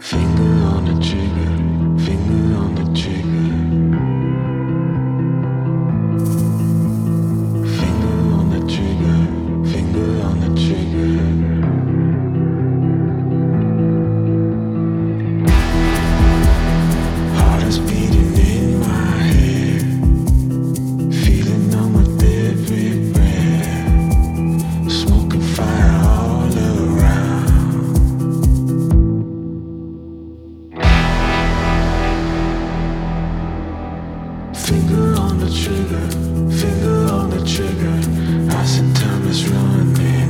Finger on the trigger, finger on the trigger. Finger on the trigger, finger on the trigger. Heart is beating in my head, feeling numb with every breath, smoking fire all around. Finger on the trigger, finger on the trigger. I said time is running.